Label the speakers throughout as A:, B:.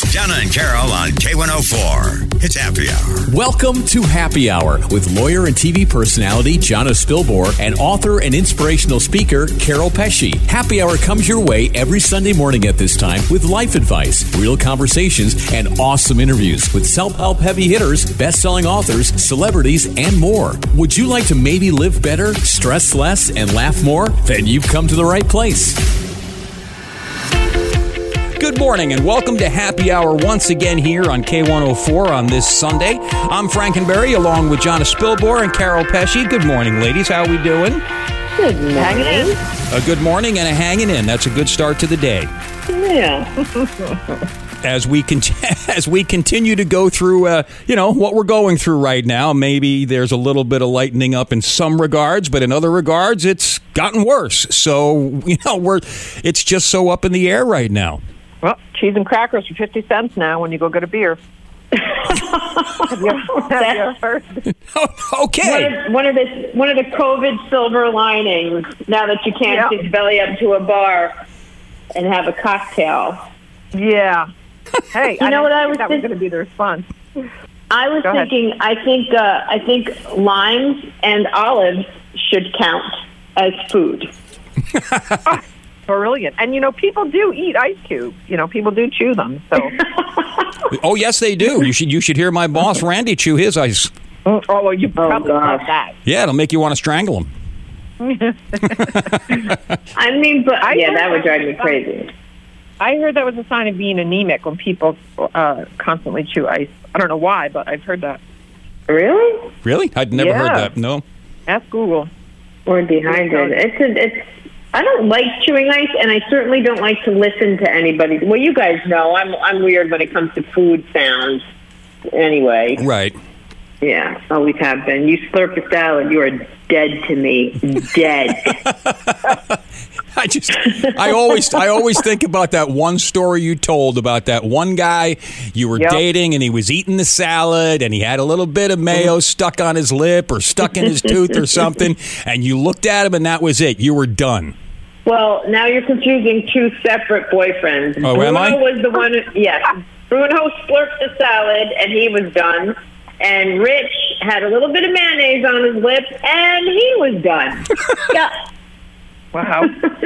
A: Donna and Carol on K104. It's Happy Hour.
B: Welcome to Happy Hour with lawyer and TV personality Jana Spilbor and author and inspirational speaker Carol Pesci. Happy Hour comes your way every Sunday morning at this time with life advice, real conversations, and awesome interviews with self-help heavy hitters, best-selling authors, celebrities, and more. Would you like to maybe live better, stress less, and laugh more? Then you've come to the right place.
C: Good morning and welcome to Happy Hour once again here on K104 on this Sunday. I'm Frankenberry along with Jana Spilbor and Carol Pesci. Good morning, ladies. How are we doing?
D: Good morning. Hanging in.
C: A good morning and a hanging in. That's a good start to the day.
D: Yeah.
C: As we continue to go through, what we're going through right now, maybe there's a little bit of lightening up in some regards, but in other regards, it's gotten worse. So, it's just so up in the air right now.
E: Well, cheese and crackers for 50 cents now when you go get a beer. Have you ever heard?
C: Okay.
D: One of the COVID silver linings, now that you can't just belly up to a bar and have a cocktail.
E: Yeah. Hey,
D: you know what I was
E: that was going to be the response.
D: I was thinking, I think limes and olives should count as food.
E: Brilliant. And, people do eat ice cubes. People do chew them. So.
C: Oh, yes, they do. You should hear my boss, Randy, chew his ice.
E: Oh, well, you probably got that.
C: Yeah, it'll make you want to strangle him.
D: That would drive me crazy.
E: I heard that was a sign of being anemic when people constantly chew ice. I don't know why, but I've heard that.
D: Really?
C: Really? I'd never heard that. No.
E: Ask Google.
D: Or dehydrated. I don't like chewing ice, and I certainly don't like to listen to anybody. Well, you guys know I'm weird when it comes to food sounds. Anyway.
C: Right.
D: Yeah, always have been. You slurp a salad, you are dead to me. Dead.
C: I always think about that one story you told about that one guy you were dating, and he was eating the salad, and he had a little bit of mayo stuck on his lip or stuck in his tooth or something, and you looked at him, and that was it. You were done.
D: Well, now you're confusing two separate boyfriends.
C: Oh,
D: Bruno
C: am I?
D: was the one. Yes, Bruno slurped the salad, and he was done. And Rich had a little bit of mayonnaise on his lips, and he was done. Yeah.
E: Wow.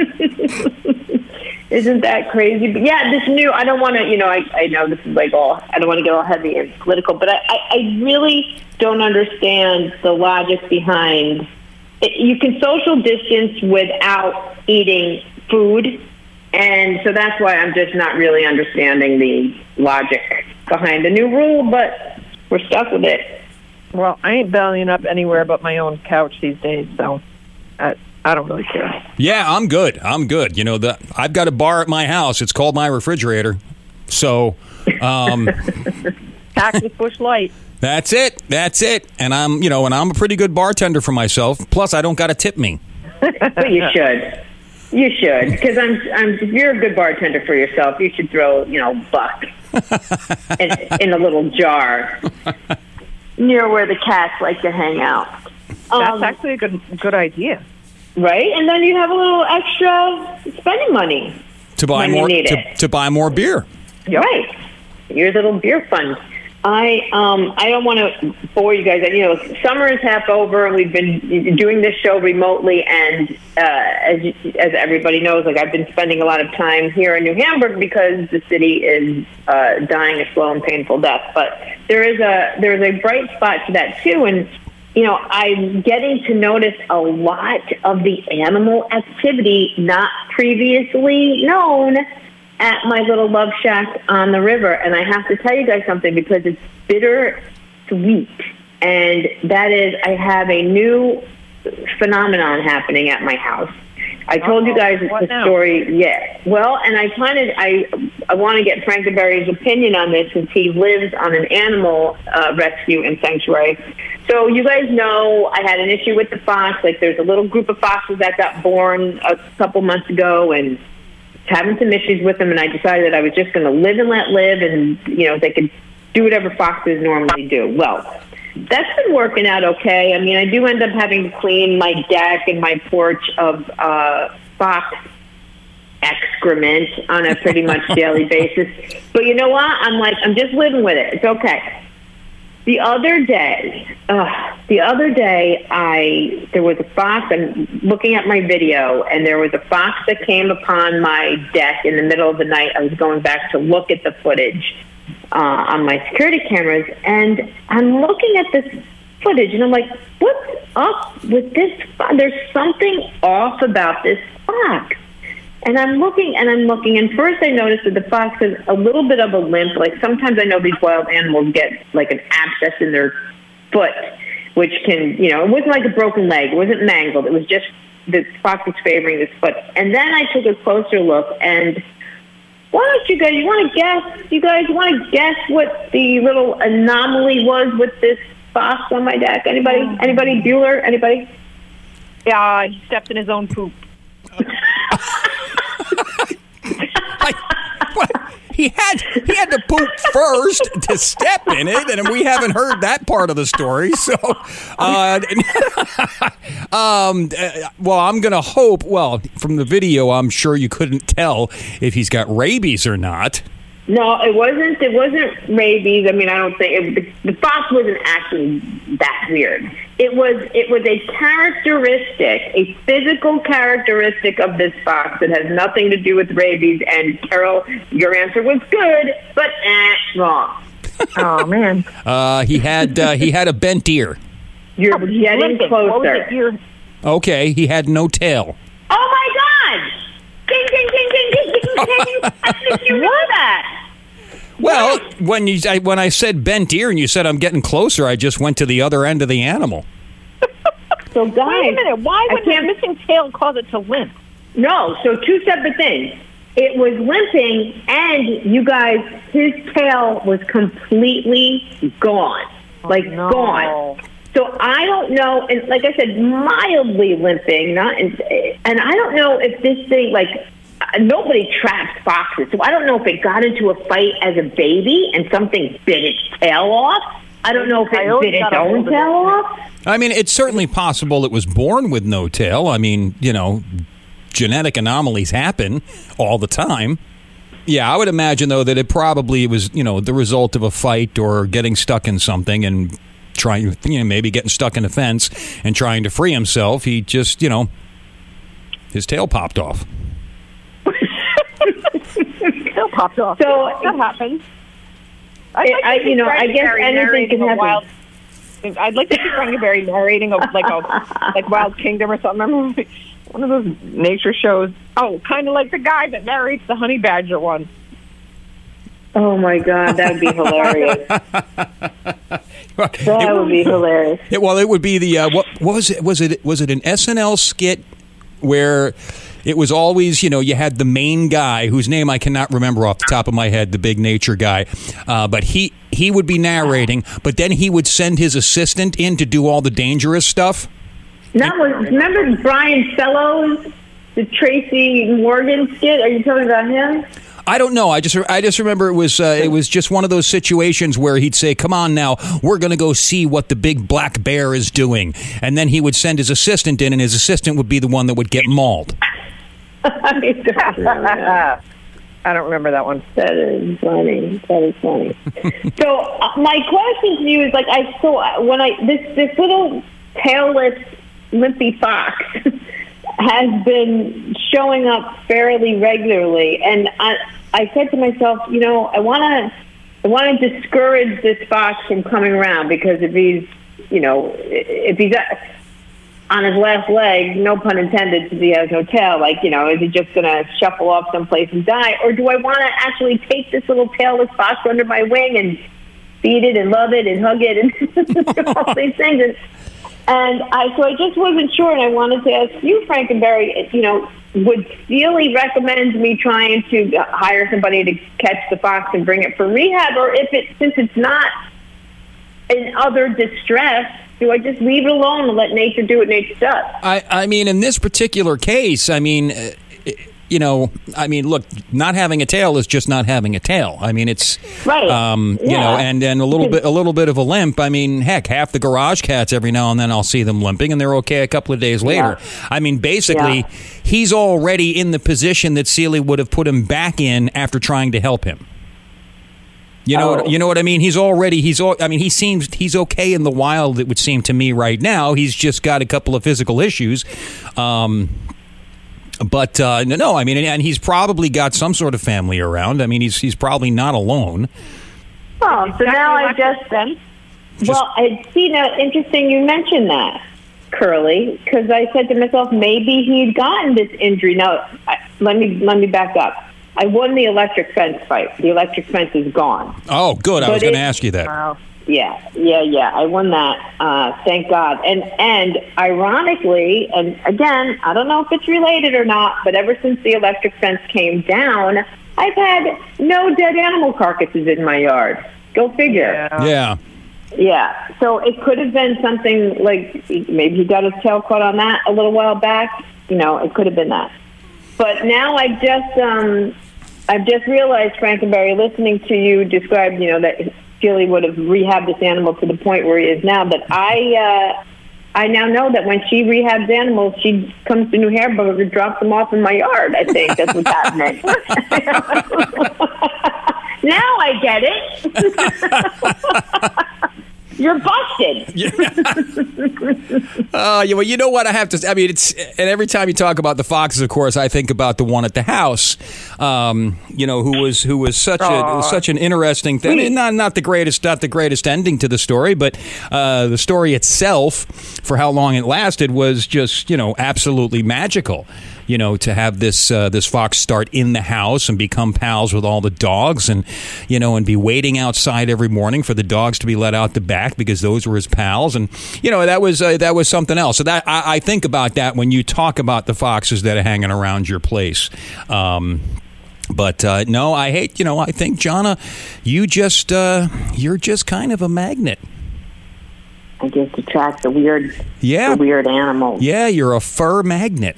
D: Isn't that crazy? But yeah, this new, I don't want to, I know this is I don't want to get all heavy and political, but I really don't understand the logic behind it. You can social distance without eating food, and so that's why I'm just not really understanding the logic behind the new rule, but we're stuck with it.
E: Well, I ain't bellying up anywhere but my own couch these days, so I don't really care.
C: Yeah, I'm good. I've got a bar at my house. It's called my refrigerator. So,
E: Cactus Busch Light.
C: That's it. And I'm a pretty good bartender for myself. Plus, I don't got to tip me.
D: But you should. You should, because if you're a good bartender for yourself, you should throw, buck in a little jar near where the cats like to hang out.
E: That's actually a good idea.
D: Right? And then you have a little extra spending money
C: to buy more to buy more beer.
E: Yep.
D: Right. Your little beer fund. I don't want to bore you guys. Summer is half over, and we've been doing this show remotely. And as everybody knows, I've been spending a lot of time here in New Hamburg because the city is dying a slow and painful death. But there's a bright spot to that too, and I'm getting to notice a lot of the animal activity not previously known at my little love shack on the river. And I have to tell you guys something, because it's bitter sweet. And that is, I have a new phenomenon happening at my house. I told you guys the story. Yeah. Well, and I want to get Frankenberry's opinion on this, since he lives on an animal rescue and sanctuary. So you guys know I had an issue with the fox. There's a little group of foxes that got born a couple months ago, and having some issues with them, and I decided that I was just going to live and let live, and they could do whatever foxes normally do. Well, that's been working out okay. I mean, I do end up having to clean my deck and my porch of fox excrement on a pretty much daily basis. But you know what? I'm just living with it. It's okay. The other day, there was a fox. I'm looking at my video, and there was a fox that came upon my deck in the middle of the night. I was going back to look at the footage on my security cameras, and I'm looking at this footage, and I'm like, what's up with this? There's something off about this fox. And I'm looking, and first I noticed that the fox has a little bit of a limp. Like sometimes I know these wild animals get like an abscess in their foot, which can, it wasn't like a broken leg. It wasn't mangled. It was just the fox was favoring this foot. And then I took a closer look, and why don't you guys, you guys want to guess what the little anomaly was with this fox on my deck? Anybody? Bueller? Anybody?
E: Yeah, he stepped in his own poop.
C: He had to poop first to step in it, and we haven't heard that part of the story. So, well, I'm going to hope. Well, from the video, I'm sure you couldn't tell if he's got rabies or not.
D: No, it wasn't. It wasn't rabies. I mean, I don't think the fox wasn't actually that weird. It was a characteristic, a physical characteristic of this fox that has nothing to do with rabies. And Carol, your answer was good, but wrong.
E: Oh man.
C: He had a bent ear.
D: You're getting closer.
C: Okay, he had no tail.
D: Oh my God! Ding, ding, ding, ding, ding, ding. How did you know that?
C: Well, when I said bent ear and you said I'm getting closer, I just went to the other end of the animal.
D: So, guys,
E: wait a minute. Why would the missing tail cause it to limp?
D: No, so two separate things. It was limping, and you guys, his tail was completely gone. Gone. So I don't know, and like I said, mildly limping, and I don't know if this thing, nobody traps foxes, so I don't know if it got into a fight as a baby and something bit its tail off. I don't know if it bit its own tail off.
C: I mean, it's certainly possible it was born with no tail. I mean, genetic anomalies happen all the time. Yeah, I would imagine, though, that it probably was, the result of a fight or getting stuck in something and trying, maybe getting stuck in a fence and trying to free himself. He just, his tail popped off.
E: Tail popped off.
D: So
E: that happens.
D: I guess anything can happen.
E: I'd like to see Frankie Berry narrating like Wild Kingdom or something. I remember one of those nature shows. Oh, kind of like the guy that narrates the Honey Badger one.
D: Oh my God, that would be hilarious. That would be hilarious.
C: It would be the what was it? Was it an SNL skit where it was always, you had the main guy whose name I cannot remember off the top of my head, the big nature guy, but he would be narrating, but then he would send his assistant in to do all the dangerous stuff.
D: Remember Brian Fellows, the Tracy Morgan skit? Are you talking about him?
C: I don't know. I just remember it was just one of those situations where he'd say, "Come on now, we're going to go see what the big black bear is doing," and then he would send his assistant in, and his assistant would be the one that would get mauled.
E: I don't remember that one.
D: That is funny. So my question to you is, I saw when this little tailless, limpy fox has been showing up fairly regularly, and I said to myself, I want to discourage this fox from coming around, because if he's on his last leg, no pun intended, because he has no tail, is he just going to shuffle off someplace and die? Or do I want to actually take this little tailless fox under my wing and feed it and love it and hug it and all these things? And so I just wasn't sure, and I wanted to ask you, Frankenberry, would Steely recommend me trying to hire somebody to catch the fox and bring it for rehab, or since it's not in utter distress, do I just leave it alone and let nature do what nature does?
C: I mean, in this particular case, you know, I mean, look, not having a tail is just not having a tail. I mean, it's
D: right.
C: You know, and a little bit of a limp. I mean, heck, half the garage cats every now and then I'll see them limping, and they're okay a couple of days later.
D: Yeah.
C: I mean, basically, he's already in the position that Celie would have put him back in after trying to help him. You know what I mean? He's okay in the wild, it would seem to me right now. He's just got a couple of physical issues. But no, I mean, and he's probably got some sort of family around. I mean, he's probably not alone.
D: Oh, so now I just well, I see. Now, interesting you mentioned that, Curly, because I said to myself, maybe he'd gotten this injury. Now, let me back up. I won the electric fence fight. The electric fence is gone.
C: Oh, good. I was going to ask you that.
E: Wow.
D: Yeah. I won that. Thank God. And ironically, and again, I don't know if it's related or not, but ever since the electric fence came down, I've had no dead animal carcasses in my yard. Go figure. Yeah. So it could have been something like maybe he got his tail caught on that a little while back. You know, it could have been that. But now I've just realized, Frankenberry, listening to you describe, you know, that Celie would have rehabbed this animal to the point where he is now. That I now know that when she rehabs animals, she comes to New Hairburg and drops them off in my yard. I think that's what's happening. Now I get it. You're busted.
C: Well, you know what I have to. I mean, and every time you talk about the foxes, of course, I think about the one at the house. You know, who was such an interesting thing. Not the greatest ending to the story, but the story itself, for how long it lasted, was just, you know, absolutely magical. You know, to have this fox start in the house and become pals with all the dogs, and you know, and be waiting outside every morning for the dogs to be let out the back because those were his pals, and you know, that was something else. So that I think about that when you talk about the foxes that are hanging around your place. But no, I think, Jonna, you're just kind of a magnet.
D: I just attract the weird animals.
C: Yeah, you're a fur magnet.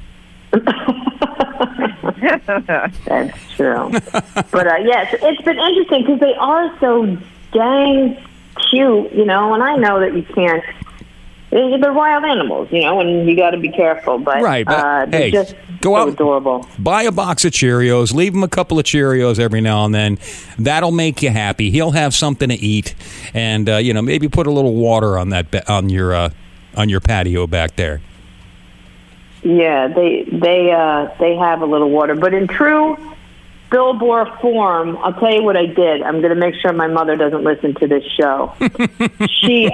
D: That's true. But yes, it's been interesting because they are so dang cute, you know, and I know that you can't. They're wild animals, you know, and you got to be careful. But
C: right, but
D: they're just
C: go out,
D: adorable.
C: Buy a box of Cheerios, leave him a couple of Cheerios every now and then. That'll make you happy. He'll have something to eat, and you know, maybe put a little water on on your patio back there.
D: Yeah, they have a little water, but in true Bill Bohr form, I'll tell you what I did. I'm going to make sure my mother doesn't listen to this show. She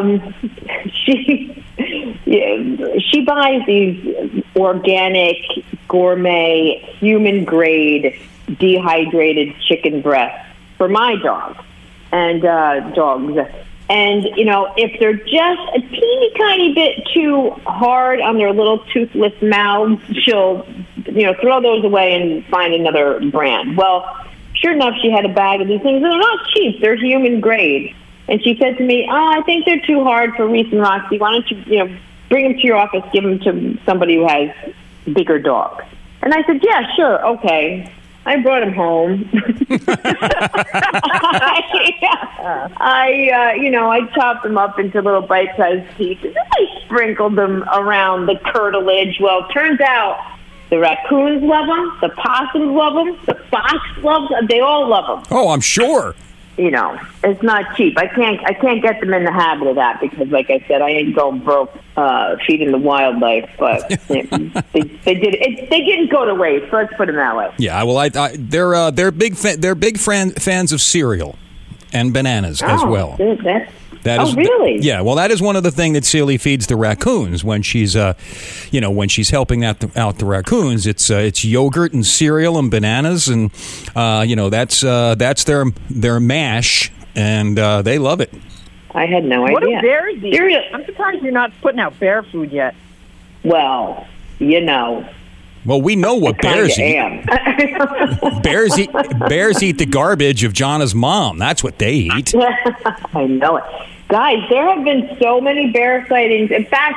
D: buys these organic, gourmet, human grade, dehydrated chicken breasts for my dog and dogs. And, you know, if they're just a teeny tiny bit too hard on their little toothless mouths, she'll, you know, throw those away and find another brand. Well, sure enough, she had a bag of these things. They're not cheap. They're human grade. And she said to me, I think they're too hard for Reese and Roxy. Why don't you, bring them to your office, give them to somebody who has bigger dogs. And I said, yeah, sure, okay. I brought him home. I chopped them up into little bite-sized pieces. I sprinkled them around the curtilage. Well, it turns out the raccoons love them, the possums love them, the fox loves them. They all love them.
C: Oh, I'm sure.
D: You know, it's not cheap. I can't get them in the habit of that because, like I said, I ain't going broke feeding the wildlife. But they did it. They didn't go to waste. So let's put them that way.
C: Yeah, well, they're big fans of cereal and bananas as well.
D: Really?
C: Yeah. Well, that is one of the things that Celie feeds the raccoons when she's helping out the raccoons. It's yogurt and cereal and bananas, and that's their mash, and they love it.
D: I had no idea.
E: What do bears eat? I'm surprised you're not putting out bear food yet.
D: Well,
C: Well, we know what bears eat. Bears eat the garbage of Jonna's mom. That's what they eat.
D: I know it. Guys, there have been so many bear sightings. In fact,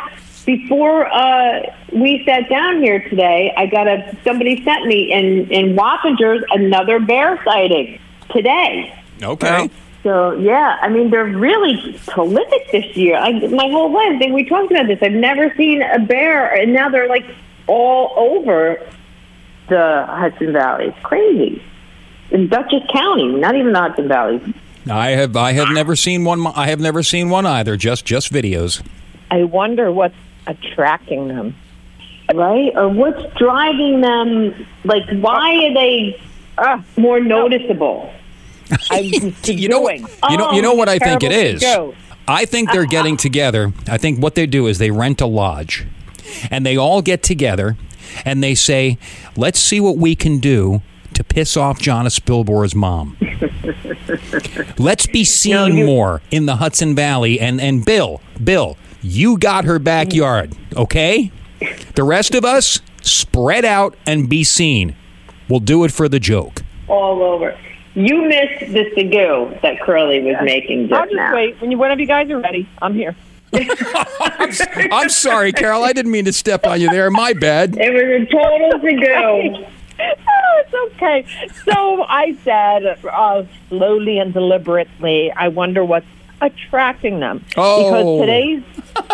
D: before we sat down here today, somebody sent me in Wappingers another bear sighting today.
C: Okay.
D: So, yeah, I mean, they're really prolific this year. My whole life, I think we talked about this. I've never seen a bear, and now they're, like, all over the Hudson Valley. It's crazy. In Dutchess County, not even the Hudson Valley.
C: I have never seen one. I have never seen one either, just videos.
E: I wonder what's attracting them.
D: Right? Or what's driving them? Like, why are they more noticeable?
C: You know what I think it is? I think they're getting together. I think what they do is they rent a lodge, and they all get together, and they say, let's see what we can do to piss off Jonna Spilborgh's mom. Let's be seen more in the Hudson Valley. And Bill, you got her backyard, okay? The rest of us, spread out and be seen. We'll do it for the joke.
D: All over. You missed the Segoo that Curly was making just now.
E: I'll just wait. Whenever you guys are ready, I'm here.
C: I'm sorry, Carol. I didn't mean to step on you there. My bad.
D: It was a total Segoo.
E: Oh, it's okay. So I said, slowly and deliberately, I wonder what's attracting them.
C: Oh.
E: Because today's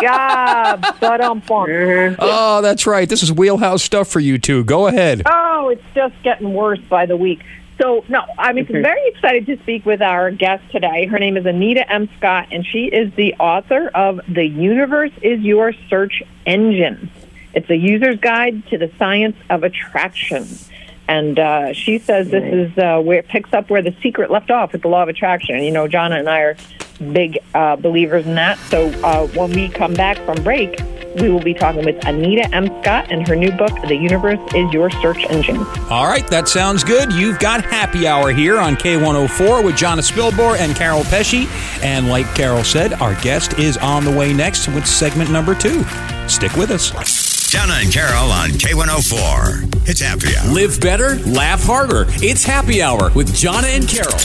C: Oh, that's right. This is wheelhouse stuff for you two. Go ahead.
E: Oh, it's just getting worse by the week. So, no, I'm very excited to speak with our guest today. Her name is Anita M. Scott, and she is the author of The Universe is Your Search Engine. It's a user's guide to the science of attraction. And she says this is where it picks up where The Secret left off with the law of attraction. You know, Jonna and I are big believers in that. So when we come back from break, we will be talking with Anita M. Scott and her new book, The Universe is Your Search Engine.
C: All right, that sounds good. You've got Happy Hour here on K104 with Jonna Spilborgh and Carol Pesci. And like Carol said, our guest is on the way next with segment number 2. Stick with us.
A: Jonna and Carol on K104. It's Happy Hour.
B: Live better, laugh harder. It's Happy Hour with Jonna and Carol.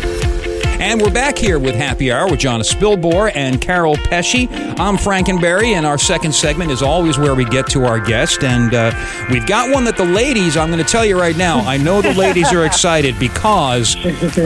C: And we're back here with Happy Hour with Jonna Spilborgh and Carol Pesci. I'm Frankenberry, and our second segment is always where we get to our guest. And we've got one that the ladies, I'm going to tell you right now, I know the ladies are excited because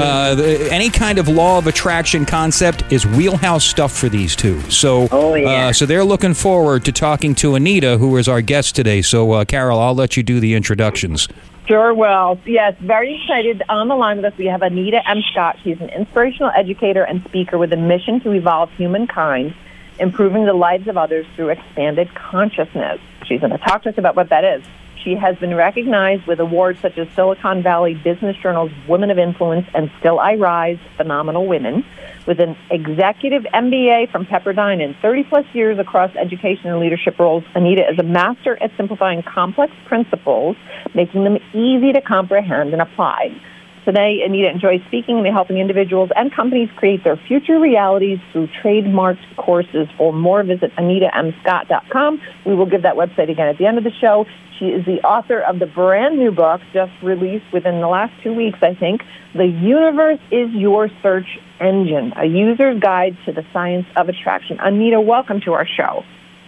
C: any kind of law of attraction concept is wheelhouse stuff for these two. So, so they're looking forward to talking to Anita, who is our guest today. So, Carol, I'll let you do the introductions.
E: Sure will. Yes, very excited. On the line with us, we have Anita M. Scott. She's an inspirational educator and speaker with a mission to evolve humankind, improving the lives of others through expanded consciousness. She's going to talk to us about what that is. She has been recognized with awards such as Silicon Valley Business Journal's Women of Influence and Still I Rise Phenomenal Women, with an executive MBA from Pepperdine and 30-plus years across education and leadership roles. Anita is a master at simplifying complex principles, making them easy to comprehend and apply. Today, Anita enjoys speaking and helping individuals and companies create their future realities through trademarked courses. For more, visit AnitaMScott.com. We will give that website again at the end of the show. She is the author of the brand new book, just released within the last 2 weeks, I think, The Universe is Your Search Engine, a user's guide to the science of attraction. Anita, welcome to our show.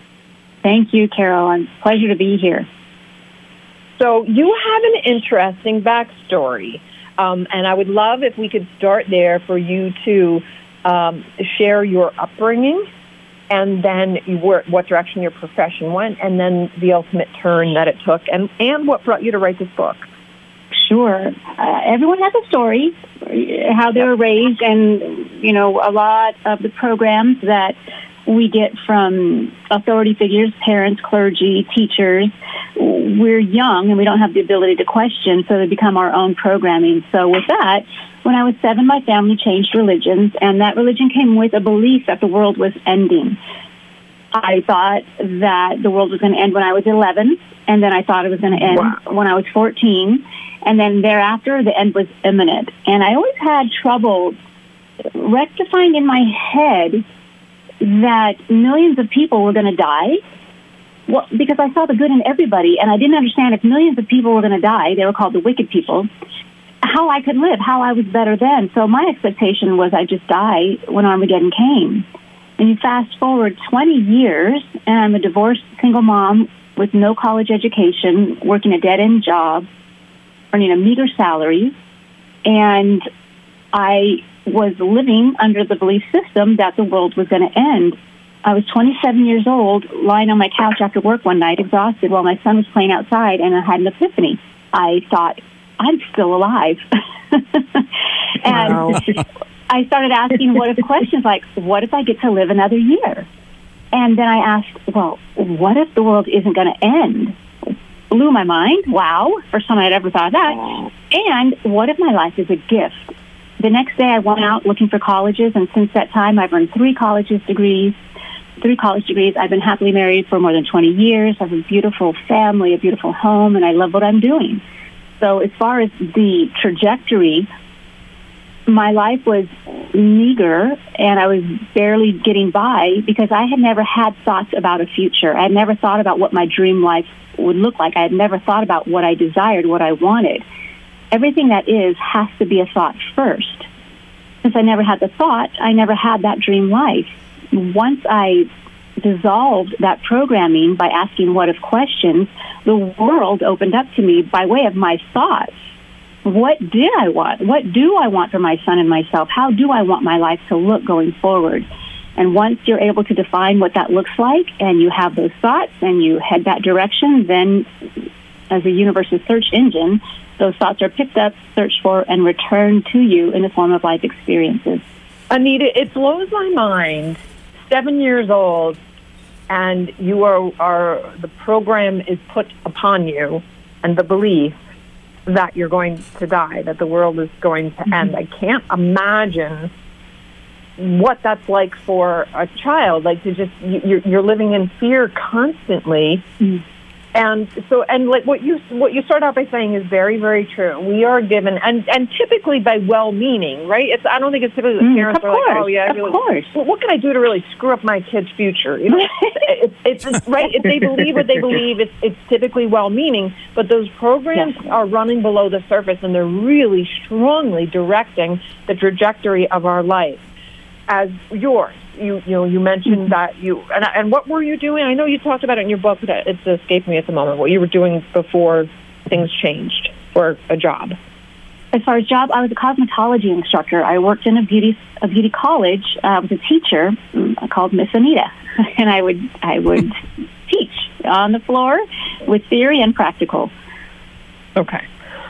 F: Thank you, Carol. It's a pleasure to be here.
E: So you have an interesting backstory, and I would love if we could start there for you to share your upbringing, and then what direction your profession went, and then the ultimate turn that it took, and what brought you to write this book.
F: Sure. Everyone has a story, how they were raised, and, you know, a lot of the programs that we get from authority figures, parents, clergy, teachers, we're young and we don't have the ability to question, so they become our own programming. So with that, when I was 7, my family changed religions, and that religion came with a belief that the world was ending. I thought that the world was going to end when I was 11, and then I thought it was going to end when I was 14, and then thereafter the end was imminent. And I always had trouble rectifying in my head that millions of people were going to die. Well, because I saw the good in everybody, and I didn't understand if millions of people were going to die, they were called the wicked people, how I could live, how I was better then. So my expectation was I'd just die when Armageddon came. And you fast forward 20 years, and I'm a divorced single mom with no college education, working a dead-end job, earning a meager salary, and I was living under the belief system that the world was going to end. I was 27 years old, lying on my couch after work one night, exhausted, while my son was playing outside, and I had an epiphany. I thought, I'm still alive. And wow. I started asking what-if questions like, what if I get to live another year? And then I asked, well, what if the world isn't going to end? Blew my mind. Wow. First time I'd ever thought of that. And what if my life is a gift? The next day I went out looking for colleges, and since that time I've earned 3 college degrees. I've been happily married for more than 20 years. I have a beautiful family, a beautiful home, and I love what I'm doing. So as far as the trajectory, my life was meager, and I was barely getting by because I had never had thoughts about a future. I had never thought about what my dream life would look like. I had never thought about what I desired, what I wanted. Everything that is has to be a thought first. Since I never had the thought, I never had that dream life. Once I dissolved that programming by asking what-if questions, the world opened up to me by way of my thoughts. What did I want? What do I want for my son and myself? How do I want my life to look going forward? And once you're able to define what that looks like and you have those thoughts and you head that direction, then as a universe's search engine, those thoughts are picked up, searched for, and returned to you in the form of life experiences.
E: Anita, it blows my mind. 7 years old, and you are the program is put upon you, and the belief that you're going to die, that the world is going to end. I can't imagine what that's like for a child. Like to just you're living in fear constantly. And so, and like what you start out by saying is very, very true. We are given, and typically by well-meaning, right? I don't think it's typically the parents are like, oh yeah, of course. Well, what can I do to really screw up my kid's future? You know, it's right. If they believe what they believe, it's typically well-meaning. But those programs are running below the surface, and they're really strongly directing the trajectory of our life. As yours, you mentioned that you and what were you doing? I know you talked about it in your book, but it's escaping me at the moment. What you were doing before things changed for a job?
F: As far as job, I was a cosmetology instructor. I worked in a beauty college. I was a teacher called Miss Anita, and I would teach on the floor with theory and practical.
E: Okay.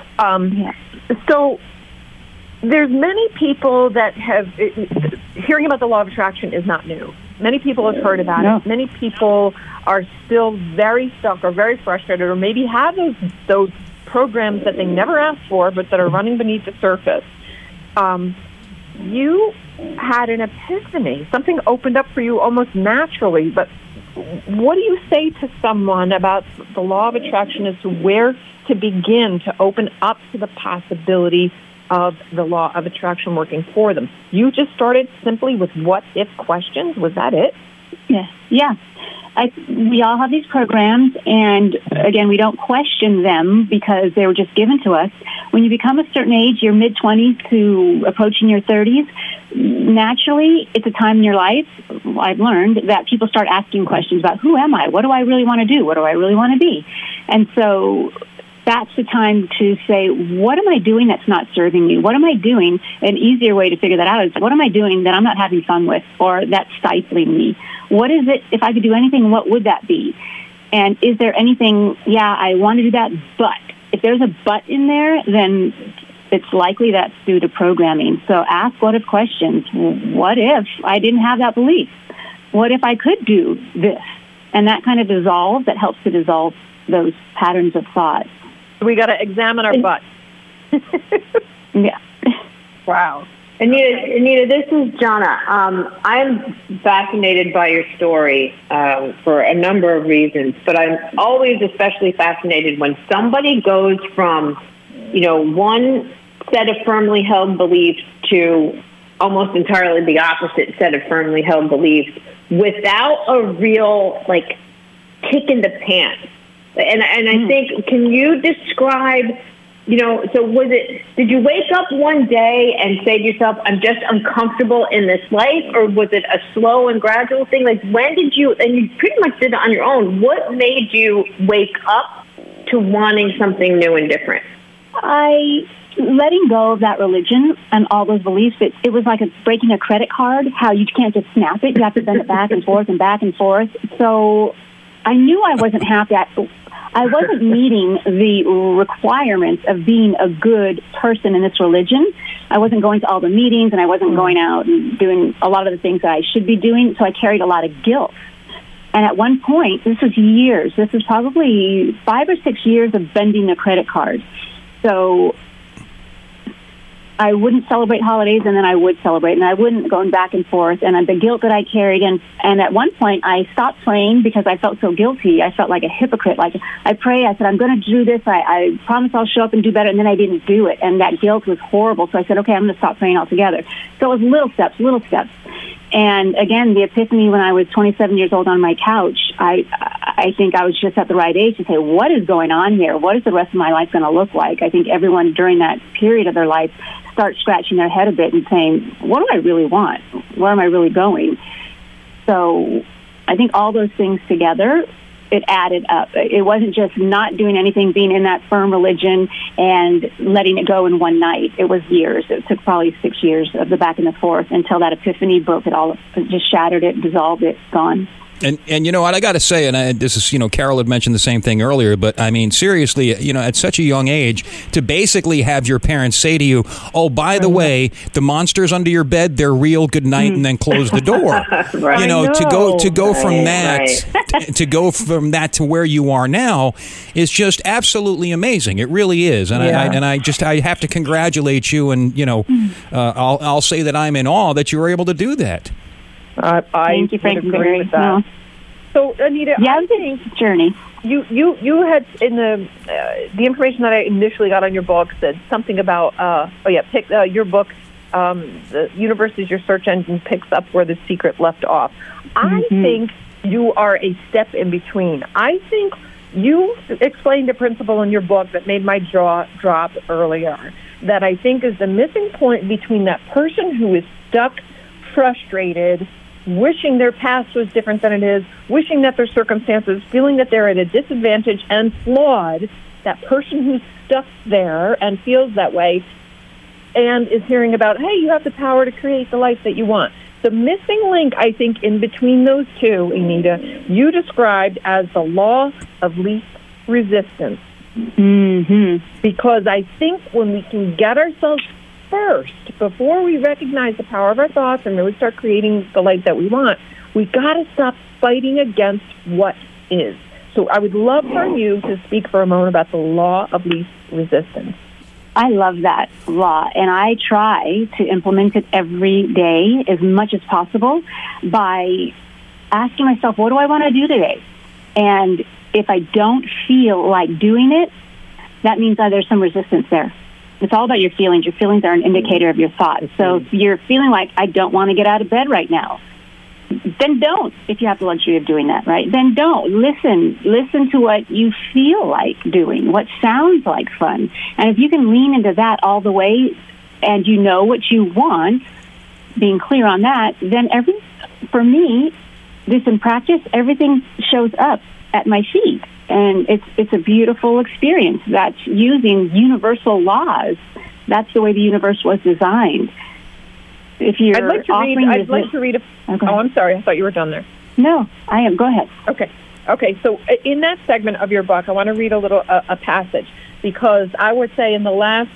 E: So. There's many people that have, hearing about the law of attraction is not new. Many people have heard about it. Many people are still very stuck or very frustrated or maybe have those programs that they never asked for but that are running beneath the surface. You had an epiphany. Something opened up for you almost naturally. But what do you say to someone about the law of attraction as to where to begin to open up to the possibility of the law of attraction working for them? You just started simply with what-if questions. Was that it?
F: Yes. Yeah. We all have these programs, and again, we don't question them because they were just given to us. When you become a certain age, your mid-20s to approaching your 30s, naturally, it's a time in your life, I've learned, that people start asking questions about, who am I? What do I really want to do? What do I really want to be? And so that's the time to say, what am I doing that's not serving me? What am I doing? An easier way to figure that out is, what am I doing that I'm not having fun with or that's stifling me? What is it? If I could do anything, what would that be? And is there anything, I want to do that, but if there's a but in there, then it's likely that's due to programming. So ask what-if questions. What if I didn't have that belief? What if I could do this? And that kind of that helps to dissolve those patterns of thought.
E: We got to examine our butt.
F: Yeah.
E: Wow.
D: Anita, this is Jonna. I'm fascinated by your story for a number of reasons, but I'm always especially fascinated when somebody goes from, one set of firmly held beliefs to almost entirely the opposite set of firmly held beliefs without a real, kick in the pants. And I think, can you describe So did you wake up one day and say to yourself, I'm just uncomfortable in this life, or was it a slow and gradual thing? Like, when did you, and you pretty much did it on your own, what made you wake up to wanting something new and different?
F: Letting go of that religion and all those beliefs, it was like breaking a credit card, how you can't just snap it. You have to bend it back and forth and back and forth. So I knew I wasn't happy. I wasn't meeting the requirements of being a good person in this religion. I wasn't going to all the meetings, and I wasn't going out and doing a lot of the things that I should be doing, so I carried a lot of guilt. And at one point, this was years, this is probably 5 or 6 years of bending the credit card. So I wouldn't celebrate holidays, and then I would celebrate, and I wouldn't, going back and forth, and the guilt that I carried. And at one point, I stopped praying because I felt so guilty. I felt like a hypocrite. Like, I pray, I said, I'm going to do this. I promise I'll show up and do better, and then I didn't do it. And that guilt was horrible. So I said, okay, I'm going to stop praying altogether. So it was little steps. And again, the epiphany when I was 27 years old on my couch, I think I was just at the right age to say, what is going on here? What is the rest of my life going to look like? I think everyone during that period of their life starts scratching their head a bit and saying, what do I really want? Where am I really going? So I think all those things together, it added up. It wasn't just not doing anything, being in that firm religion and letting it go in one night. It was years. It took probably 6 years of the back and the forth until that epiphany broke it all, just shattered it, dissolved it, gone.
C: And you know what, I got to say, and this is, Carol had mentioned the same thing earlier, but I mean, seriously, at such a young age, to basically have your parents say to you, oh, by the way, the monsters under your bed, they're real, good night, and then close the door.
D: Right.
C: To go from that, to go from that to where you are now is just absolutely amazing. It really is. And I have to congratulate you, and, I'll say that I'm in awe that you were able to do that.
E: Thank you, Frank. Agree with that. No. So, Anita, I think
F: journey.
E: You had in the information that I initially got on your book said something about your book. The universe is your search engine, picks up where the secret left off. I think you are a step in between. I think you explained a principle in your book that made my jaw drop earlier. That I think is the missing point between that person who is stuck, frustrated, wishing their past was different than it is, wishing that their circumstances, feeling that they're at a disadvantage and flawed, that person who's stuck there and feels that way and is hearing about, hey, you have the power to create the life that you want. The missing link, I think, in between those two, Anita, you described as the law of least resistance. Because I think when we can get ourselves first, before we recognize the power of our thoughts and really start creating the life that we want, we've got to stop fighting against what is. So I would love for you to speak for a moment about the law of least resistance.
F: I love that law, and I try to implement it every day as much as possible by asking myself, what do I want to do today? And if I don't feel like doing it, that means that there's some resistance there. It's all about your feelings. Your feelings are an indicator of your thoughts. So if you're feeling like, I don't want to get out of bed right now, then don't. If you have the luxury of doing that, right? Then don't. Listen to what you feel like doing, what sounds like fun. And if you can lean into that all the way and you know what you want, being clear on that, then for me, this in practice, everything shows up at my feet. And it's a beautiful experience. That's using universal laws. That's the way the universe was designed. If you're
E: I'd like to read. Oh, I'm sorry. I thought you were done there.
F: No, I am. Go ahead.
E: Okay. So in that segment of your book, I want to read a passage, because I would say in the last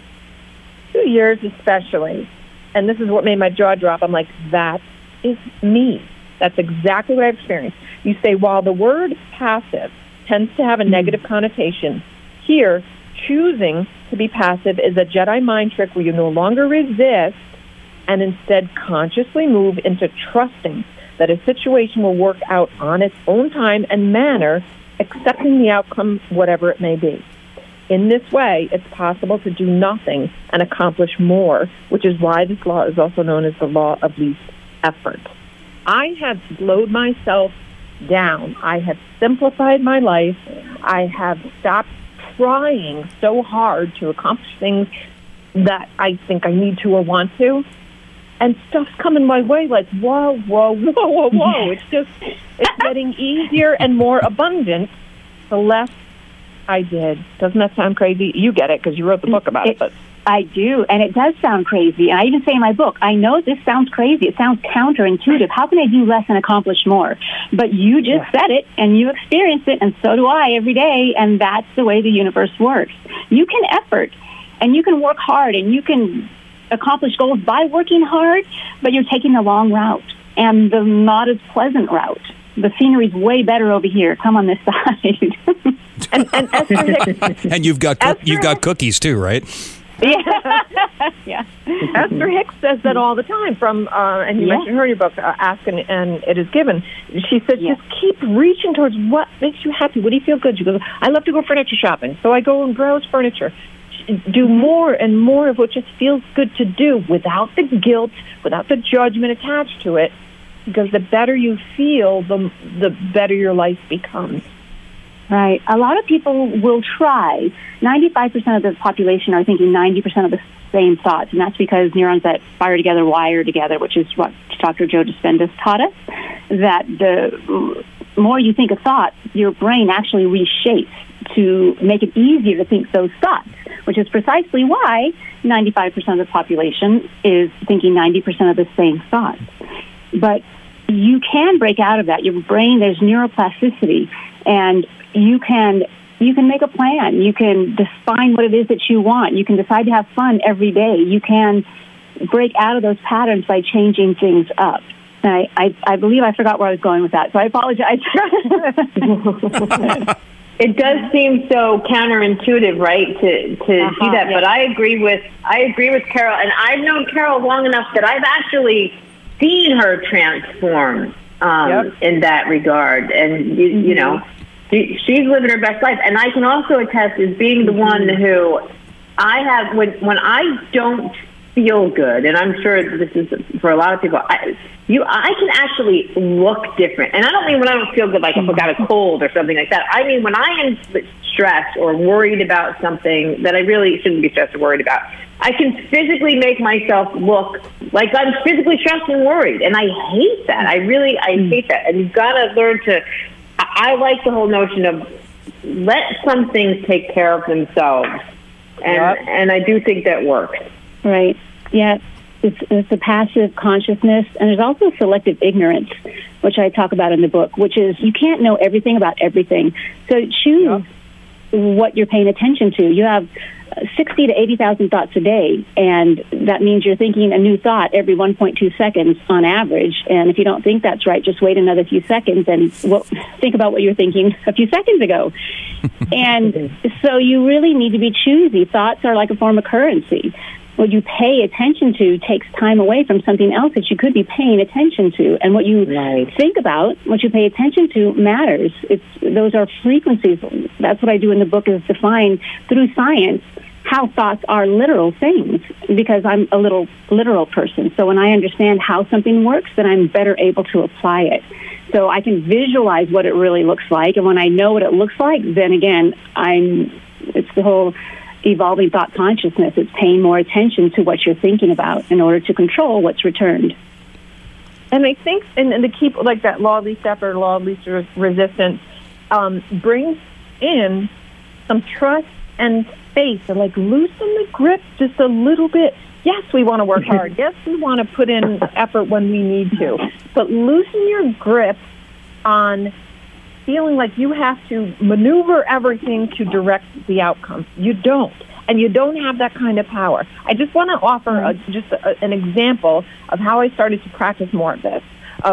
E: 2 years especially, and this is what made my jaw drop, I'm like, that is me. That's exactly what I've experienced. You say, while the word passive tends to have a negative connotation, here, choosing to be passive is a Jedi mind trick where you no longer resist and instead consciously move into trusting that a situation will work out on its own time and manner, accepting the outcome, whatever it may be. In this way, it's possible to do nothing and accomplish more, which is why this law is also known as the law of least effort. I have slowed myself down. I have simplified my life. I have stopped trying so hard to accomplish things that I think I need to or want to. And stuff's coming my way like, whoa, whoa, whoa, whoa, whoa. It's getting easier and more abundant the less I did. Doesn't that sound crazy? You get it because you wrote the book about it. But
F: I do, and it does sound crazy. And I even say in my book, I know this sounds crazy. It sounds counterintuitive. How can I do less and accomplish more? But you just said it, and you experienced it, and so do I every day, and that's the way the universe works. You can effort, and you can work hard, and you can accomplish goals by working hard, but you're taking the long route and the not as pleasant route. The scenery's way better over here. Come on this side.
E: and Esther Hicks,
C: and you've got cookies too, right?
F: Yeah.
E: Esther Hicks says that all the time. And you mentioned her in your book, Ask and It Is Given. She said, just keep reaching towards what makes you happy. What do you feel good? She goes, I love to go furniture shopping, so I go and browse furniture. Do more and more of what just feels good to do without the guilt, without the judgment attached to it, because the better you feel, the better your life becomes.
F: Right. A lot of people will try. 95% of the population are thinking 90% of the same thoughts, and that's because neurons that fire together wire together, which is what Dr. Joe Dispenza taught us, that the more you think a thought, your brain actually reshapes to make it easier to think those thoughts, which is precisely why 95% of the population is thinking 90% of the same thoughts. But you can break out of that. Your brain, there's neuroplasticity, and you can make a plan. You can define what it is that you want. You can decide to have fun every day. You can break out of those patterns by changing things up. And I believe I forgot where I was going with that, so I apologize.
D: It does seem so counterintuitive, right, to do that. But I agree with Carol, and I've known Carol long enough that I've actually seen her transform in that regard. And you know, she's living her best life. And I can also attest as being the one who I have when I don't feel good, and I'm sure this is for a lot of people. I can actually look different, and I don't mean when I don't feel good, like if I got a cold or something like that. I mean when I am stressed or worried about something that I really shouldn't be stressed or worried about. I can physically make myself look like I'm physically stressed and worried, and I hate that. I hate that. And you've got to learn to. I like the whole notion of let some things take care of themselves, and I do think that works.
F: Right. Yeah. It's a passive consciousness, and there's also selective ignorance, which I talk about in the book, which is you can't know everything about everything. So choose what you're paying attention to. You have 60 to 80,000 thoughts a day, and that means you're thinking a new thought every 1.2 seconds on average. And if you don't think that's right, just wait another few seconds and think about what you were thinking a few seconds ago. And so you really need to be choosy. Thoughts are like a form of currency. What you pay attention to takes time away from something else that you could be paying attention to. And what you think about, what you pay attention to matters. Those are frequencies. That's what I do in the book, is define through science how thoughts are literal things, because I'm a literal person. So when I understand how something works, then I'm better able to apply it. So I can visualize what it really looks like. And when I know what it looks like, then again, it's the whole evolving thought consciousness. It's paying more attention to what you're thinking about in order to control what's returned.
E: And I think, and the key, like that law of least effort, law of least resistance, brings in some trust and space, and like loosen the grip just a little bit. Yes, we want to work hard. Yes, we want to put in effort when we need to. But loosen your grip on feeling like you have to maneuver everything to direct the outcome. You don't. And you don't have that kind of power. I just want to offer an example of how I started to practice more of this.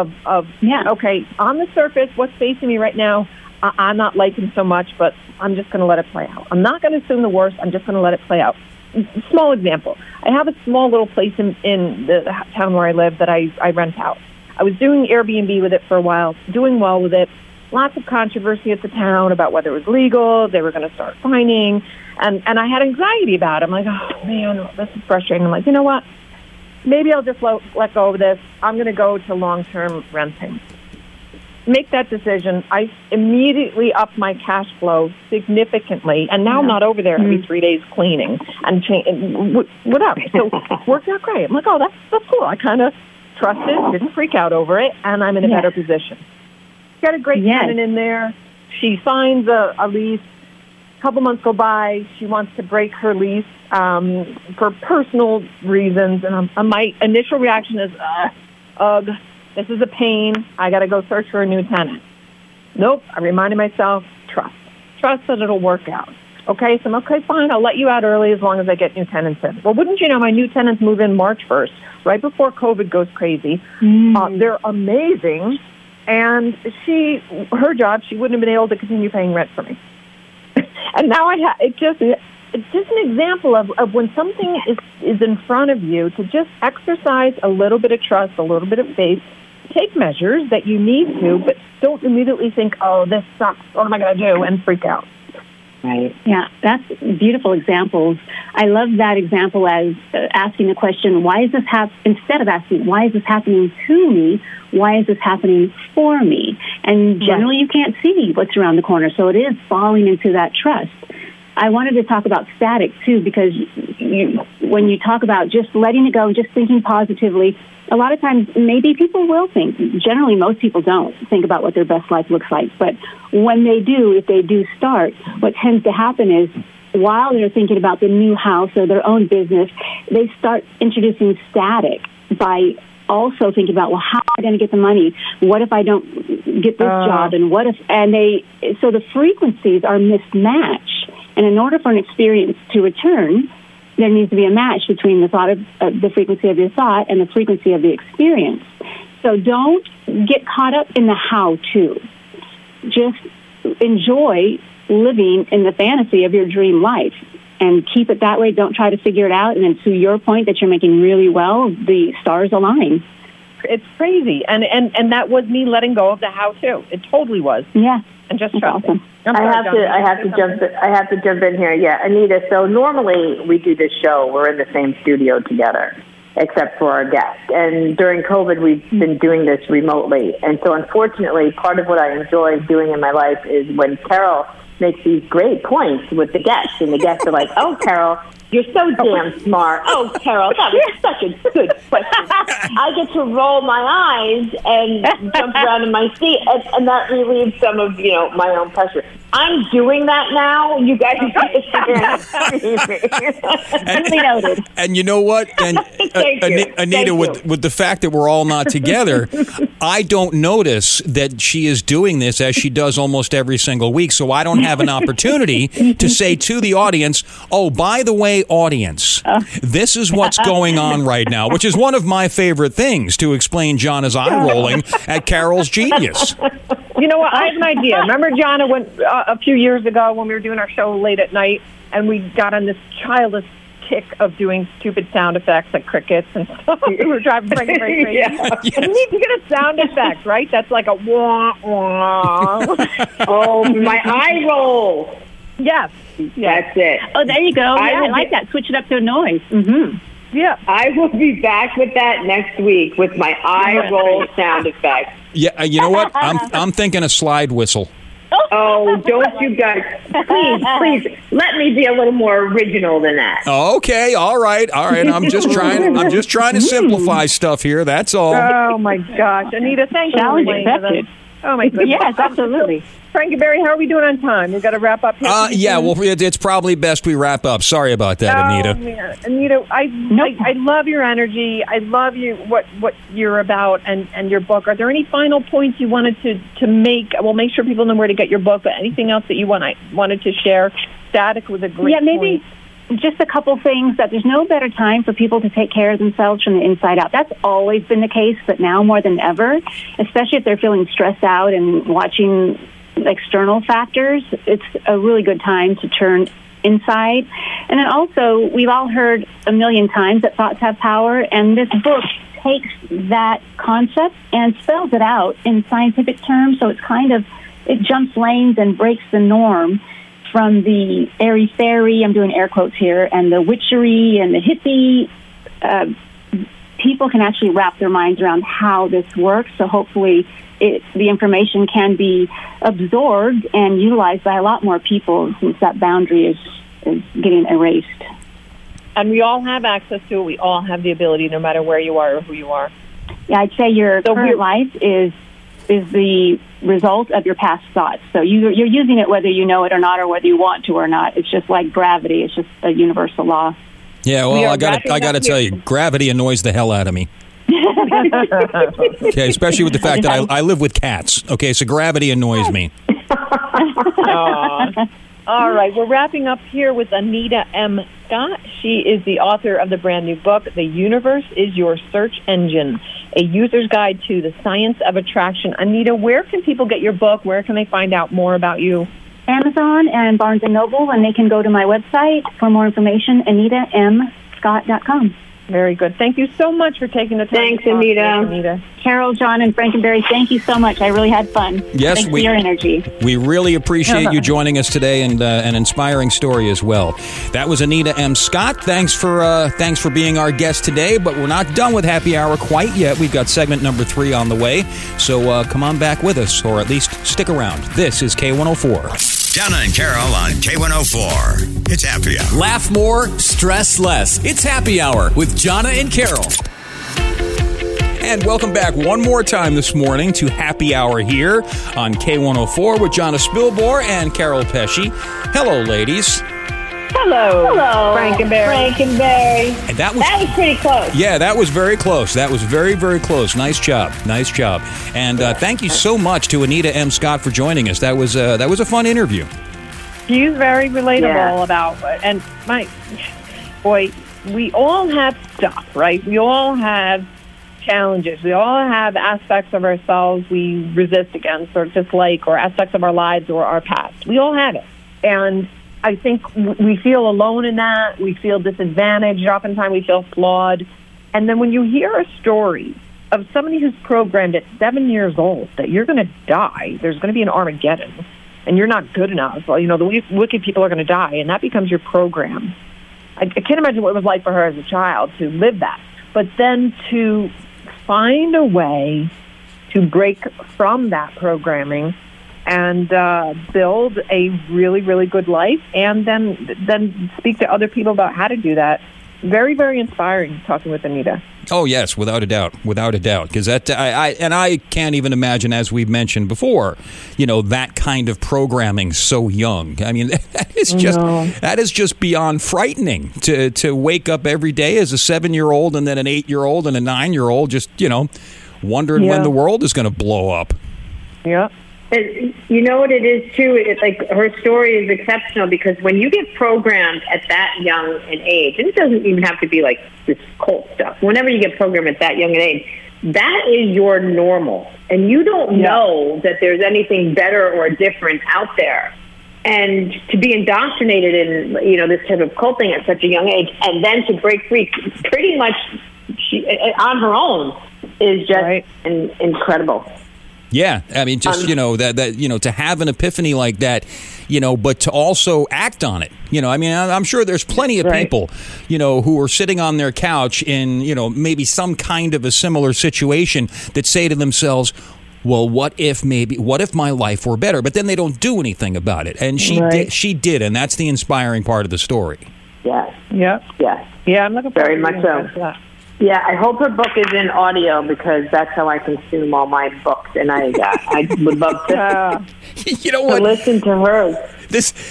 E: Okay, on the surface, what's facing me right now, I'm not liking so much, but I'm just going to let it play out. I'm not going to assume the worst. I'm just going to let it play out. Small example. I have a small little place in the town where I live that I rent out. I was doing Airbnb with it for a while, doing well with it. Lots of controversy at the town about whether it was legal. They were going to start fining. And I had anxiety about it. I'm like, oh, man, this is frustrating. I'm like, you know what? Maybe I'll just let go of this. I'm going to go to long-term renting. make that decision, I immediately upped my cash flow significantly, and now I'm not over there every 3 days cleaning and whatever. So it worked out great. I'm like, oh, that's cool. I kind of trusted, didn't freak out over it, and I'm in a better position. Got a great tenant in there. She signs a lease. A couple months go by. She wants to break her lease for personal reasons, and my initial reaction is, ugh. This is a pain. I got to go search for a new tenant. Nope. I reminded myself, trust that it'll work out. Okay, so I'm okay, fine. I'll let you out early as long as I get new tenants in. Well, wouldn't you know, my new tenants move in March 1st, right before COVID goes crazy. They're amazing. And her job, she wouldn't have been able to continue paying rent for me. And now it's just an example of when something is in front of you, to just exercise a little bit of trust, a little bit of faith. Take measures that you need to, but don't immediately think, oh, this sucks, what am I going to do, and freak out.
F: Right. Yeah, that's beautiful examples. I love that example as asking the question, why is this instead of asking, why is this happening to me? Why is this happening for me? And generally you can't see what's around the corner, so it is falling into that trust. I wanted to talk about static, too, because when you talk about just letting it go, just thinking positively, a lot of times maybe people will think. Generally, most people don't think about what their best life looks like. But when they do, if they do start, what tends to happen is while they're thinking about the new house or their own business, they start introducing static by also thinking about, well, how am I going to get the money? What if I don't get this job? And so the frequencies are mismatched. And in order for an experience to return, there needs to be a match between the thought of the frequency of your thought and the frequency of the experience. So don't get caught up in the how-to. Just enjoy living in the fantasy of your dream life and keep it that way. Don't try to figure it out. And then to your point that you're making really well, the stars align.
E: It's crazy. And that was me letting go of the how-to. It totally was.
F: Yeah.
E: And just
F: trust
E: awesome.
D: I have to jump in here. Yeah, Anita. So normally we do this show. We're in the same studio together, except for our guests. And during COVID, we've been doing this remotely. And so, unfortunately, part of what I enjoy doing in my life is when Carol makes these great points with the guests, and the guests are like, "Oh, Carol, you're so damn smart. Oh, Carol, that was such a good question." I get to roll my eyes and jump around in my seat, and that relieves some of, my own pressure. I'm doing that now. You guys
C: And you know what? And Anita, with the fact that we're all not together, I don't notice that she is doing this as she does almost every single week. So I don't have an opportunity to say to the audience, oh, by the way, audience, this is what's going on right now, which is one of my favorite things to explain Jonna's eye rolling at Carol's genius.
E: You know what? I have an idea. Remember, Jonna, when a few years ago when we were doing our show late at night and we got on this childish kick of doing stupid sound effects like crickets and stuff? We were driving very crazy.
C: Yes.
E: You need to get a sound effect, right? That's like a wah, wah.
D: Oh, my eye roll.
E: Yes.
D: That's it.
F: Oh, there you go. I like that. Switch it up to a noise. Mm-hmm.
E: Yeah.
D: I will be back with that next week with my eye roll sound effect.
C: Yeah, you know what? I'm thinking a slide whistle.
D: Oh, don't you guys. Please, let me be a little more original than that.
C: Okay, all right. I'm just trying to simplify stuff here, that's all.
E: Oh, my gosh. Anita, thank
F: Challenge
E: you.
F: accepted.
E: Oh, my goodness.
F: Yes, absolutely.
E: Frankie Berry, how are we doing on time? We've got to wrap up here.
C: Yeah, well, it's probably best we wrap up. Sorry about that, Anita.
E: Man. Anita, I love your energy. I love you what you're about and your book. Are there any final points you wanted to make? We'll make sure people know where to get your book, but anything else that you wanted to share? Static was a great
F: maybe
E: point.
F: Just a couple things, that there's no better time for people to take care of themselves from the inside out. That's always been the case, but now more than ever, especially if they're feeling stressed out and watching external factors, it's a really good time to turn inside. And then also, we've all heard a million times that thoughts have power, and this book takes that concept and spells it out in scientific terms, so it jumps lanes and breaks the norm from the airy-fairy, I'm doing air quotes here, and the witchery and the hippie people can actually wrap their minds around how this works. So hopefully the information can be absorbed and utilized by a lot more people, since that boundary is getting erased.
E: And we all have access to it. We all have the ability, no matter where you are or who you are.
F: Yeah, I'd say your current life is the result of your past thoughts. So you're using it whether you know it or not, or whether you want to or not. It's just like gravity. It's just a universal law.
C: Yeah, well, I got to tell you, gravity annoys the hell out of me. Okay, especially with the fact that I live with cats. Okay, so gravity annoys me.
E: All right, we're wrapping up here with Anita M. Scott. She is the author of the brand new book, The Universe is Your Search Engine, a user's guide to the science of attraction. Anita, where can people get your book? Where can they find out more about you?
F: Amazon and Barnes & Noble, and they can go to my website for more information, AnitaMScott.com.
E: Very good. Thank you so much for taking the time.
D: Thanks, Anita.
F: Carol, John, and Frankenberry, thank you so much. I really had fun.
C: Yes,
F: Thanks for your energy.
C: We really appreciate you joining us today, and an inspiring story as well. That was Anita M. Scott. Thanks for being our guest today, but we're not done with Happy Hour quite yet. We've got segment number 3 on the way, so come on back with us, or at least stick around. This is K104.
A: Jana and Carol on K104. It's Happy Hour.
B: Laugh more, stress less. It's Happy Hour with Jana and Carol.
C: And welcome back one more time this morning to Happy Hour here on K104 with Jana Spilbor and Carol Pesci. Hello, ladies.
D: Hello, Frankenberry.
C: And that
D: was pretty close.
C: Yeah, that was very close. That was very, very close. Nice job. And thank you so much to Anita M. Scott for joining us. That was a fun interview.
E: She's very relatable about it. And we all have stuff, right? We all have challenges. We all have aspects of ourselves we resist against or dislike, or aspects of our lives or our past. We all have it. And I think we feel alone in that. We feel disadvantaged. Oftentimes we feel flawed. And then when you hear a story of somebody who's programmed at 7 years old that you're going to die, there's going to be an Armageddon, and you're not good enough, well, the wicked people are going to die, and that becomes your program. I can't imagine what it was like for her as a child to live that. But then to find a way to break from that programming and build a really, really good life, and then speak to other people about how to do that. Very, very inspiring talking with Anita.
C: Oh, yes, without a doubt. Because I can't even imagine, as we've mentioned before, that kind of programming so young. I mean, that is just beyond frightening to wake up every day as a 7-year-old and then an 8-year-old and a 9-year-old just, wondering when the world is going to blow up.
E: Yeah.
D: You know what it is, too? It's like her story is exceptional, because when you get programmed at that young an age, and it doesn't even have to be like this cult stuff, whenever you get programmed at that young an age, that is your normal. And you don't know that there's anything better or different out there. And to be indoctrinated in, this type of culting at such a young age, and then to break free pretty much on her own is just incredible.
C: Yeah, I mean, just to have an epiphany like that, but to also act on it. I mean, I'm sure there's plenty of people, who are sitting on their couch in, maybe some kind of a similar situation that say to themselves, well, what if my life were better? But then they don't do anything about it, and she did, and that's the inspiring part of the story.
D: Yes.
E: Yeah.
D: Yes.
E: Yeah, I'm looking forward
D: very much so. Yeah, I hope her book is in audio, because that's how I consume all my books, and I would love to. To listen to hers.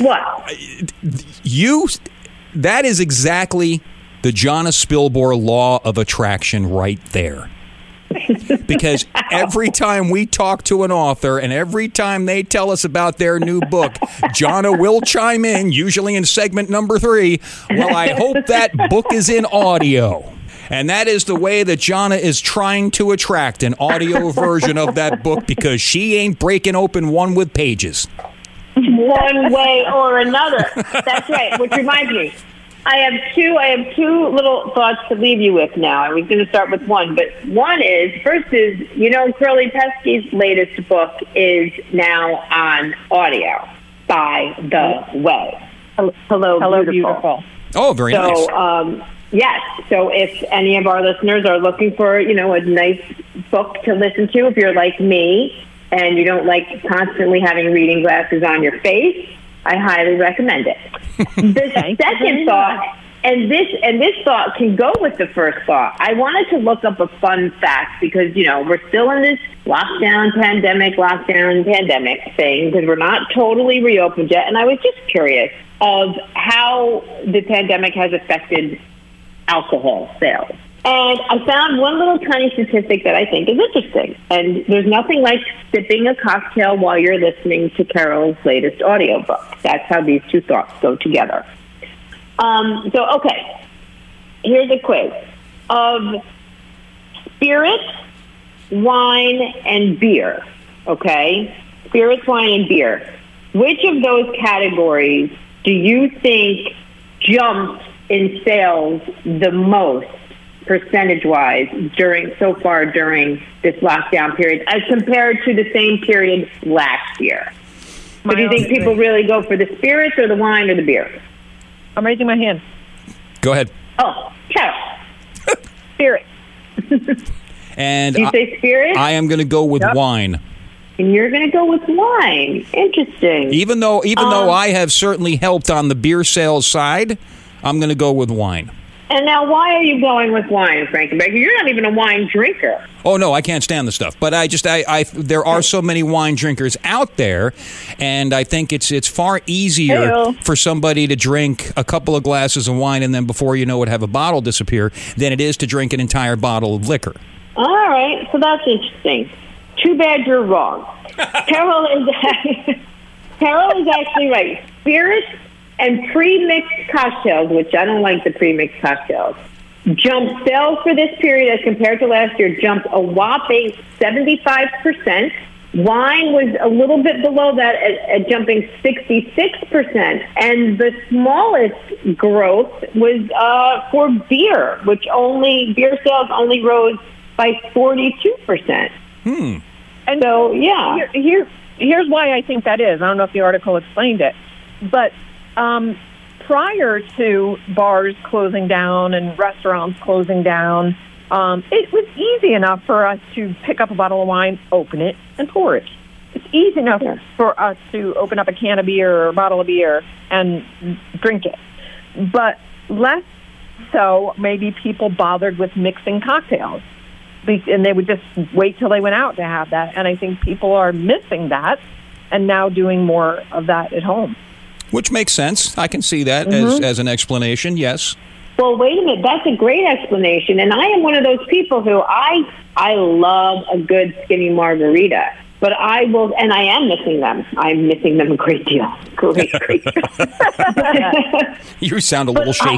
C: That is exactly the Jana Spilbor law of attraction right there. Because every time we talk to an author and every time they tell us about their new book, Jana will chime in, usually in segment number 3. Well, I hope that book is in audio. And that is the way that Jana is trying to attract an audio version of that book, because she ain't breaking open one with pages.
D: One way or another. That's right. Which reminds me, I have two little thoughts to leave you with now. I was going to start with one, but first is, Curly Pesky's latest book is now on audio, By the Way. Hello,
E: Beautiful.
C: Oh, very nice.
D: Yes. So if any of our listeners are looking for, a nice book to listen to, if you're like me and you don't like constantly having reading glasses on your face, I highly recommend it. The second thought, and this thought can go with the first thought. I wanted to look up a fun fact because, we're still in this lockdown pandemic thing because we're not totally reopened yet. And I was just curious of how the pandemic has affected alcohol sales. And I found one little tiny statistic that I think is interesting. And there's nothing like sipping a cocktail while you're listening to Carol's latest audiobook. That's how these two thoughts go together. Okay, here's a quiz of spirits, wine, and beer. Okay? Spirits, wine, and beer. Which of those categories do you think jumped in sales the most percentage-wise during this lockdown period as compared to the same period last year? So do you think people really go for the spirits or the wine or the beer?
E: I'm raising my hand.
C: Go ahead.
D: Oh, Carol. Spirit.
C: And
D: you say spirit?
C: I am going to go with wine.
D: And you're going to go with wine. Interesting.
C: Even though I have certainly helped on the beer sales side, I'm going to go with wine.
D: And now, why are you going with wine, Frankenberg? You're not even a wine drinker.
C: Oh no, I can't stand the stuff. But there are so many wine drinkers out there, and I think it's far easier for somebody to drink a couple of glasses of wine and then before you know it have a bottle disappear than it is to drink an entire bottle of liquor.
D: All right, so that's interesting. Too bad you're wrong. Carol is actually right. Spirits and pre-mixed cocktails, which I don't like the pre-mixed cocktails, jumped sales for this period as compared to last year, jumped a whopping 75%. Wine was a little bit below that at jumping 66%. And the smallest growth was for beer, beer sales only rose by 42%.
E: And
D: so, yeah.
E: Here's why I think that is. I don't know if the article explained it, but prior to bars closing down and restaurants closing down, it was easy enough for us to pick up a bottle of wine, open it, and pour it. It's easy enough for us to open up a can of beer or a bottle of beer and drink it. But less so, maybe people bothered with mixing cocktails. And they would just wait till they went out to have that. And I think people are missing that and now doing more of that at home.
C: Which makes sense. I can see that as an explanation, yes.
D: Well, wait a minute. That's a great explanation. And I am one of those people who I love a good skinny margarita. But I will, and I am missing them. I'm missing them a great deal. Great deal.
C: You sound a little shaky.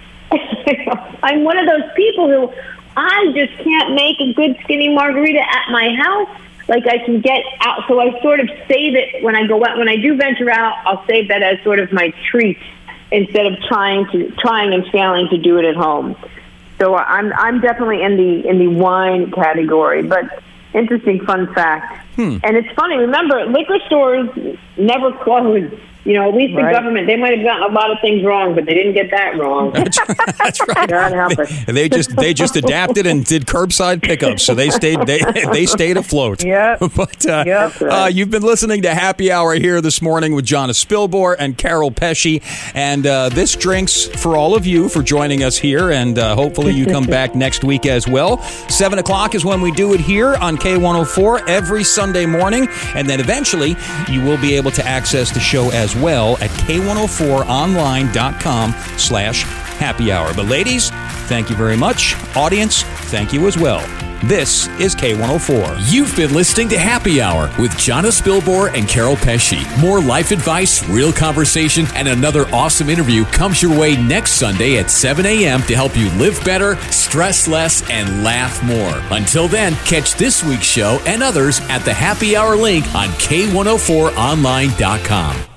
D: I'm one of those people who I just can't make a good skinny margarita at my house. Like I can get out, so I sort of save it when I go out. When I do venture out, I'll save that as sort of my treat instead of trying and failing to do it at home. So I'm definitely in the wine category. But interesting fun fact, and it's funny. Remember, liquor stores never close. At least the government, they might have gotten a lot of things wrong, but they didn't get that wrong.
C: That's right.
D: God help us.
C: They just adapted and did curbside pickups, so they stayed afloat.
E: Yeah.
C: But you've been listening to Happy Hour here this morning with Jonna Spilbor and Carol Pesci, and this drink's for all of you for joining us here, and hopefully you come back next week as well. 7 o'clock is when we do it here on K104 every Sunday morning, and then eventually you will be able to access the show as well at K104online.com/happy hour. But ladies, thank you very much. Audience, thank you as well. This is K104.
B: You've been listening to Happy Hour with Jonna Spilbor and Carol Pesci. More life advice, real conversation, and another awesome interview comes your way next Sunday at 7 a.m. to help you live better, stress less, and laugh more. Until then, catch this week's show and others at the Happy Hour link on K104online.com.